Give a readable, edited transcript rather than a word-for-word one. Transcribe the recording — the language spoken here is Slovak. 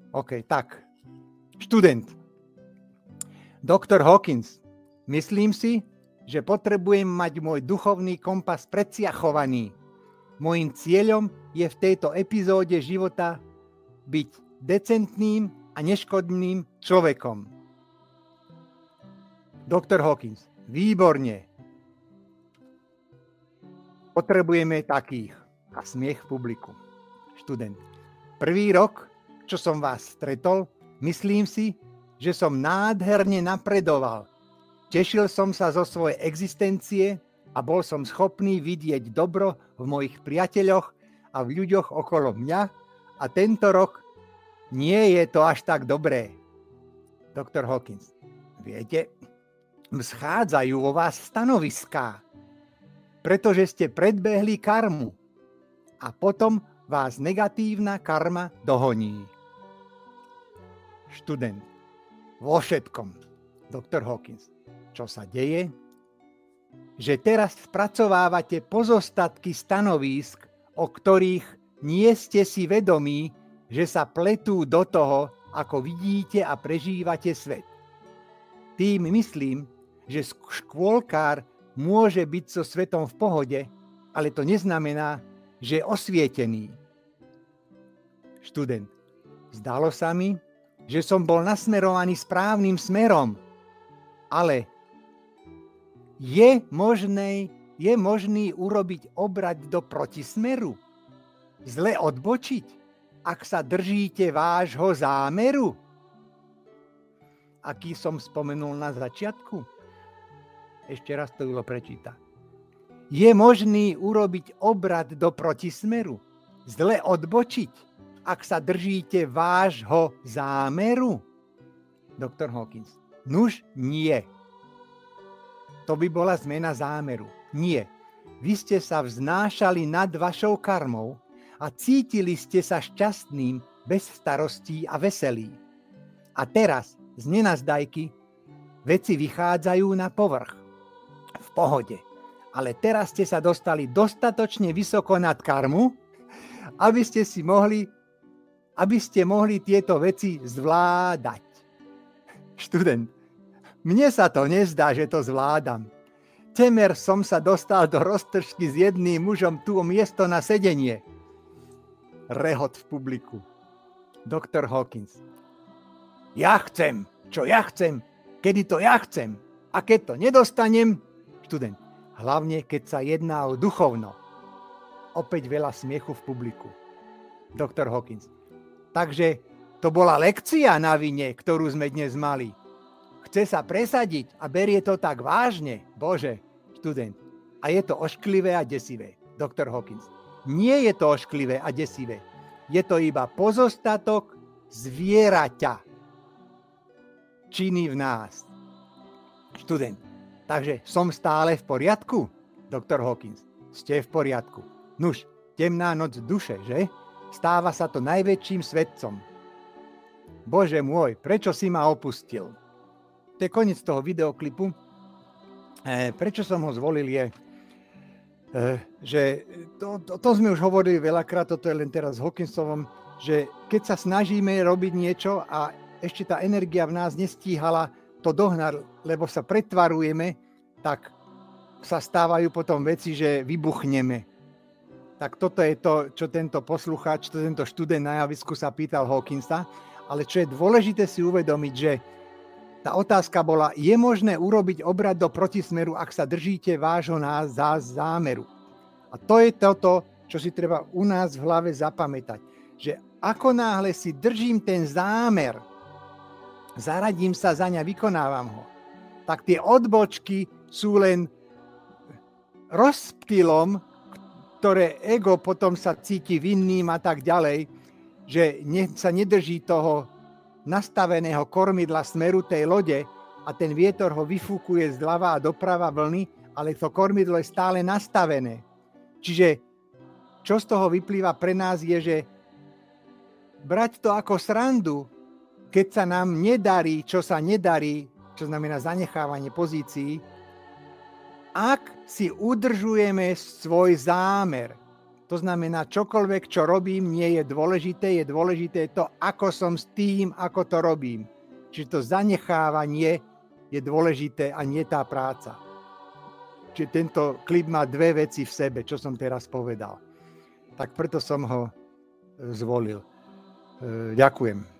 OK, tak. Študent. Doktor Hawkins, myslím si, že potrebujem mať môj duchovný kompas predsiachovaný. Mojím cieľom je v tejto epizóde života byť decentným a neškodným človekom. Doktor Hawkins, výborne. Potrebujeme takých. A smiech v publiku. Študent. Prvý rok, čo som vás stretol, myslím si, že som nádherne napredoval. Tešil som sa zo svojej existencie a bol som schopný vidieť dobro v mojich priateľoch a v ľuďoch okolo mňa a tento rok nie je to až tak dobré. Doktor Hawkins. Viete, schádzajú vo vás stanoviská, pretože ste predbehli karmu a potom vás negatívna karma dohoní. Študent. Vo všetkom. Doktor Hawkins. Čo sa deje? Že teraz spracovávate pozostatky stanovísk, o ktorých nie ste si vedomí, že sa pletú do toho, ako vidíte a prežívate svet. Tým myslím, že škôlkár môže byť so svetom v pohode, ale to neznamená, že je osvietený. Študent. Zdalo sa mi, že som bol nasmerovaný správnym smerom, ale je možný urobiť obrať do protismeru? Zle odbočiť, ak sa držíte vášho zámeru? Aký som spomenul na začiatku? Ešte raz to Julo prečíta. Je možný urobiť obrad do protismeru? Zle odbočiť, ak sa držíte vášho zámeru? Doktor Hawkins. Nuž nie. To by bola zmena zámeru. Nie. Vy ste sa vznášali nad vašou karmou a cítili ste sa šťastným, bez starostí a veselí. A teraz, z nenazdajky, veci vychádzajú na povrch. V pohode. Ale teraz ste sa dostali dostatočne vysoko nad karmu, aby ste mohli tieto veci zvládať. Študent. Mne sa to nezdá, že to zvládam. Temer som sa dostal do roztržky s jedným mužom tu o miesto na sedenie. Rehot v publiku. Doktor Hawkins. Ja chcem, čo ja chcem, kedy to ja chcem. A keď to nedostanem, študent. Hlavne, keď sa jedná o duchovno. Opäť veľa smiechu v publiku. Doktor Hawkins. Takže to bola lekcia na vine, ktorú sme dnes mali. Chce sa presadiť a berie to tak vážne. Bože, študent. A je to ošklivé a desivé. Doktor Hawkins. Nie je to ošklivé a desivé. Je to iba pozostatok zvieraťa. Činy v nás. Študent. Takže som stále v poriadku? Doktor Hawkins. Ste v poriadku. Nuž, temná noc duše, že? Stáva sa to najväčším svetcom. Bože môj, prečo si ma opustil? To je koniec toho videoklipu. Prečo som ho zvolil je, že to sme už hovorili veľakrát, toto je len teraz s Hawkinsovom, že keď sa snažíme robiť niečo a ešte tá energia v nás nestíhala to dohnať, lebo sa pretvarujeme, tak sa stávajú potom veci, že vybuchneme. Tak toto je to, čo tento poslucháč, čo tento študent na javisku sa pýtal Hawkinsa, ale čo je dôležité si uvedomiť, že tá otázka bola, je možné urobiť obrad do protismeru, ak sa držíte vášho zámeru. A to je toto, čo si treba u nás v hlave zapamätať, že ako náhle si držím ten zámer, zaradím sa za ňa, vykonávam ho, tak tie odbočky sú len rozptylom, ktoré ego potom sa cíti vinným a tak ďalej, že sa nedrží toho nastaveného kormidla smeru tej lode a ten vietor ho vyfúkuje zľava a doprava vlny, ale to kormidlo je stále nastavené. Čiže čo z toho vyplýva pre nás je, že brať to ako srandu, keď sa nám nedarí, čo sa nedarí, čo znamená zanechávanie pozícií, ak si udržujeme svoj zámer. To znamená, čokoľvek, čo robím, nie je dôležité to, ako som s tým, ako to robím. Čiže to zanechávanie je dôležité a nie tá práca. Čiže tento klip má dve veci v sebe, čo som teraz povedal. Tak preto som ho zvolil. Ďakujem.